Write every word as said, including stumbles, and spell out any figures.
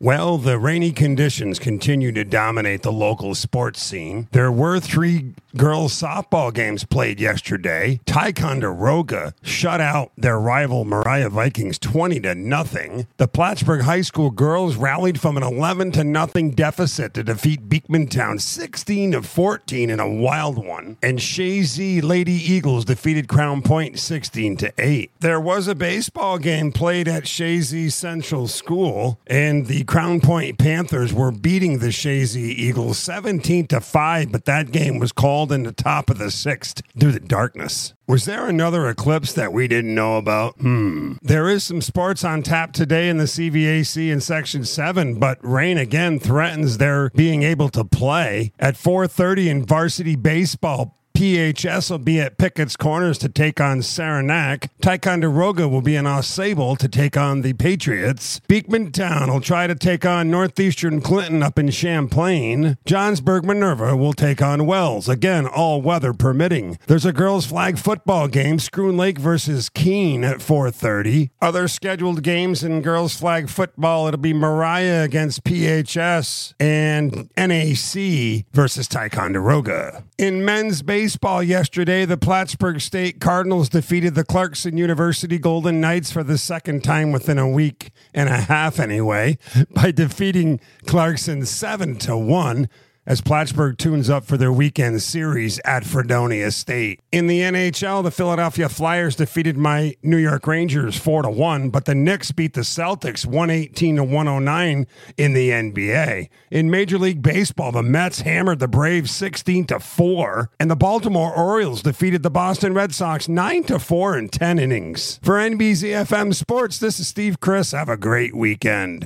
Well, the rainy conditions continue to dominate the local sports scene. There were three girls' softball games played yesterday. Ticonderoga shut out their rival Mariah Vikings twenty to nothing. The Plattsburgh High School girls rallied from an eleven to nothing deficit to defeat Beekmantown sixteen to fourteen in a wild one. And Shazy Lady Eagles defeated Crown Point sixteen to eight. There was a baseball game played at Shazy Central School, and the Crown Point Panthers were beating the Shazy Eagles seventeen to five, but that game was called in the top of the sixth due to darkness. Was there another eclipse that we didn't know about? Hmm. There is some sports on tap today in the C V A C in Section seven, but rain again threatens their being able to play. At four thirty in varsity baseball, P H S will be at Pickett's Corners to take on Saranac. Ticonderoga will be in Ausable to take on the Patriots. Beekmantown will try to take on Northeastern Clinton up in Champlain. Johnsburg Minerva will take on Wells. Again, all weather permitting. There's a girls' flag football game, Scroon Lake versus Keene at four thirty. Other scheduled games in girls' flag football, it'll be Mariah against P H S and N A C versus Ticonderoga. In men's baseball, Baseball yesterday, the Plattsburgh State Cardinals defeated the Clarkson University Golden Knights for the second time within a week and a half anyway, by defeating Clarkson seven to one. As Plattsburgh tunes up for their weekend series at Fredonia State. In the N H L, the Philadelphia Flyers defeated my New York Rangers four to one, but the Knicks beat the Celtics one eighteen to one oh nine in the N B A. In Major League Baseball, the Mets hammered the Braves sixteen to four, and the Baltimore Orioles defeated the Boston Red Sox nine to four in ten innings. For N B Z F M Sports, this is Steve Chris. Have a great weekend.